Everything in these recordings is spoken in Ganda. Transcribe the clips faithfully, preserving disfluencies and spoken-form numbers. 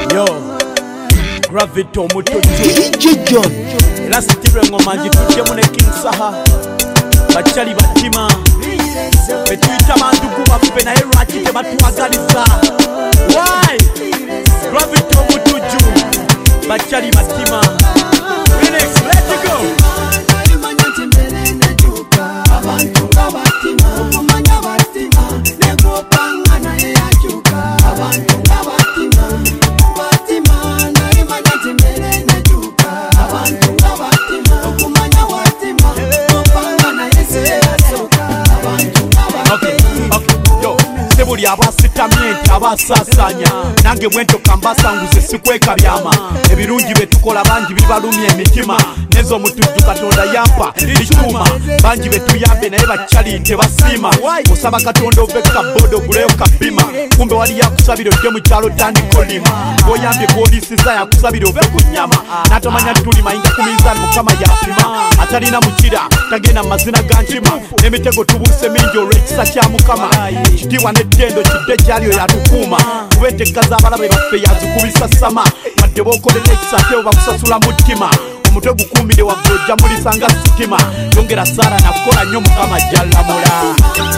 Yo, Gravity Omutojo D J John era sitirwe ngoma ngituddemu ne King Saha bachali batima betuyita bandugu baffe naye lwaki tebatwagaliza why Gravity Omutojo bachali batima Phoenix, let's go abantu batima okumanya batima negopanga naye yakyuka abantu batima batima naye manya tembere nejuka abantu batima okumanya watima negopanga naye se yasoka abantu okay okay yo sebuli abasitamyenti abasasanya nange mwento kambasanguze sikweka byama ebirungi betukola bangi bibalumya emitima nezo mutujju katonda yampa bituma bangi betuyambe naye bachali tebasiima osaba katonda oveka bodo guleyo kabima kumbe wali yakusabira odde mu kyalo tandikolima oyambye polisiza yakusabira ove ku nnyama natamanya tuli mayinja ku minzaani mukama yapima atalina mukira tagenda mu mazina ga nkima n'emitego tubuuse mingi olw'ekisa kya mukama kitiibwa n'ettendo kidde gyaliyo yatukuuma kuba entegeka z'abalabe baffe yazikubisa sama wadde bookolera ekisa ate bakusasula mutima omutwe gukumbire waggulu ojja mulisanga sitima yongera saara nakukola nnyo mukama jjallamula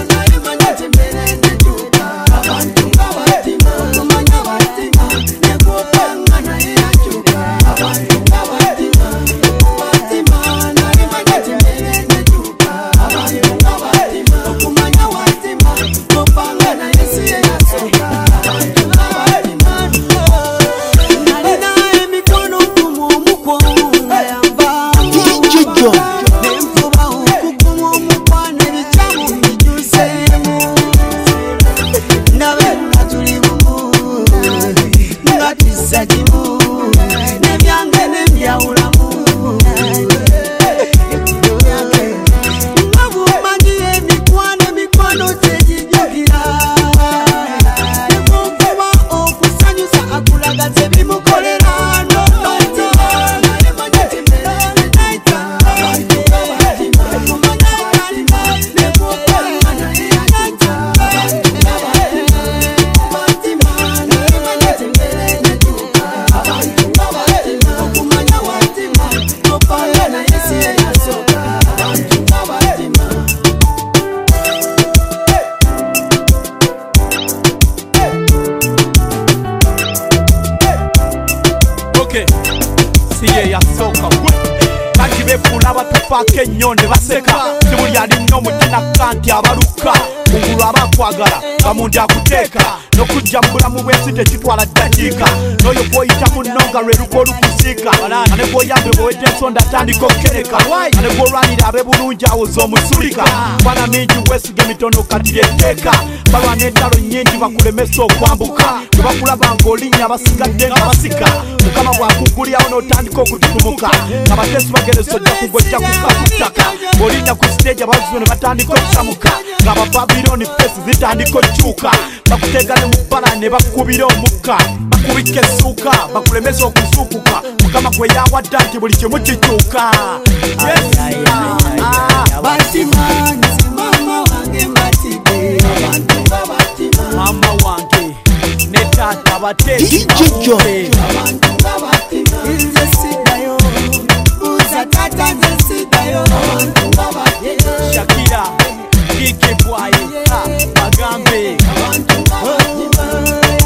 siye yasoka bangi befuula batufaako ennyo ne baseka sibuli alinnya omutina kanti abaluka kungulu abakwagala bamundi akuteeka n'okujja mu bulamu bw'ensi tekitwala ddakiika n'oyo gw'oyita munno nga lwe lugo olukusiika ane gw'oyambe bwewedde ensonda atandika okukereka ane gw'olwanira abe bulungi awoza omusulika bwana mingi weesiga emitono kati lyetteeka balwana entalo nnyingi bakulemesa okwambuka bwe bakulaba ng'olinnya basigadde nga basika mukama bw'akugulyawo n'otandika okututumuka nga bateesi bageresa ojja kugojja kuka ku ttaka bw'olinnya ku siteegi abazizo ne batandika okusamuka ng'abababirooni feesi zitandika okyuka bakuteega ne mu bbala ne bakubira omukka bakubika essuuka bakulemesa okusuukuka mukama kwe yawadda nti buli kimu kikyuka mama wange ne taata bateesi Shakira, Kiki Boy, Bagambe,